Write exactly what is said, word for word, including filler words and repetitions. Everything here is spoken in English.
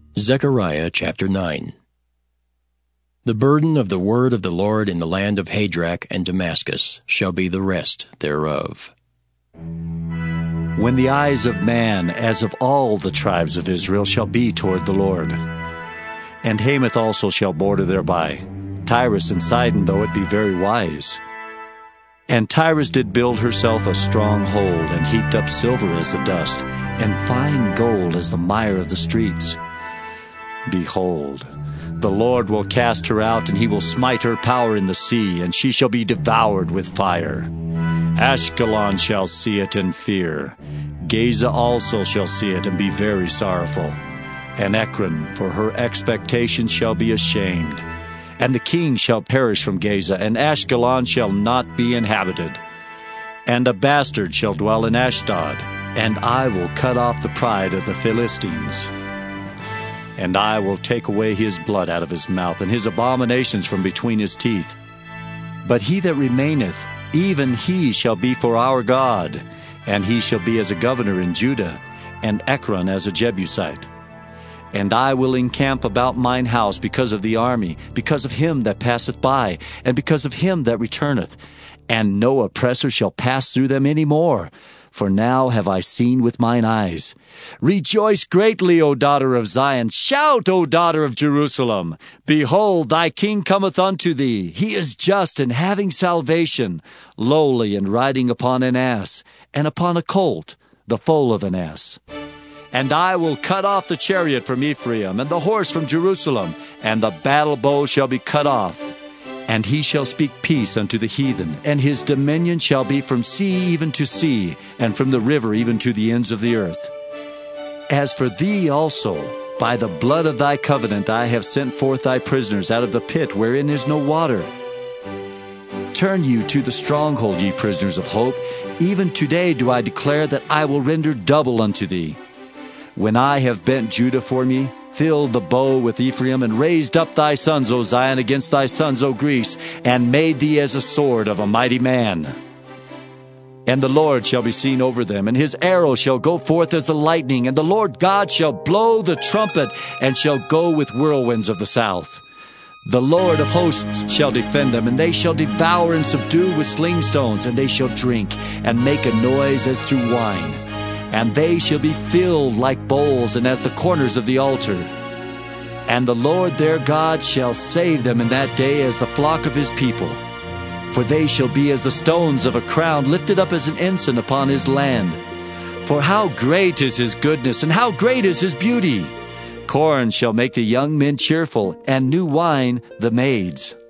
Zechariah chapter nine. The burden of the word of the Lord in the land of Hadrach and Damascus shall be the rest thereof. When the eyes of man, as of all the tribes of Israel, shall be toward the Lord. And Hamath also shall border thereby, Tyrus and Sidon, though it be very wise. And Tyrus did build herself a strong hold, and heaped up silver as the dust, and fine gold as the mire of the streets. Behold, the Lord will cast her out, and He will smite her power in the sea, and she shall be devoured with fire. Ashkelon shall see it and fear. Gaza also shall see it and be very sorrowful. And Ekron, for her expectation, shall be ashamed. And the king shall perish from Gaza, and Ashkelon shall not be inhabited. And a bastard shall dwell in Ashdod, and I will cut off the pride of the Philistines. And I will take away his blood out of his mouth, and his abominations from between his teeth. But he that remaineth, even he shall be for our God, and he shall be as a governor in Judah, and Ekron as a Jebusite. And I will encamp about mine house because of the army, because of him that passeth by, and because of him that returneth. And no oppressor shall pass through them any more. For now have I seen with mine eyes. Rejoice greatly, O daughter of Zion. Shout, O daughter of Jerusalem. Behold, thy king cometh unto thee. He is just and having salvation, lowly and riding upon an ass, and upon a colt, the foal of an ass. And I will cut off the chariot from Ephraim, and the horse from Jerusalem, and the battle bow shall be cut off. And he shall speak peace unto the heathen, and his dominion shall be from sea even to sea, and from the river even to the ends of the earth. As for thee also, by the blood of thy covenant I have sent forth thy prisoners out of the pit wherein is no water. Turn you to the stronghold, ye prisoners of hope. Even today do I declare that I will render double unto thee. When I have bent Judah for me, filled the bow with Ephraim, and raised up thy sons, O Zion, against thy sons, O Greece, and made thee as a sword of a mighty man. And the Lord shall be seen over them, and his arrow shall go forth as the lightning, and the Lord God shall blow the trumpet, and shall go with whirlwinds of the south. The Lord of hosts shall defend them, and they shall devour and subdue with sling stones, and they shall drink, and make a noise as through wine. And they shall be filled like bowls, and as the corners of the altar. And the Lord their God shall save them in that day as the flock of his people. For they shall be as the stones of a crown, lifted up as an ensign upon his land. For how great is his goodness, and how great is his beauty! Corn shall make the young men cheerful, and new wine the maids.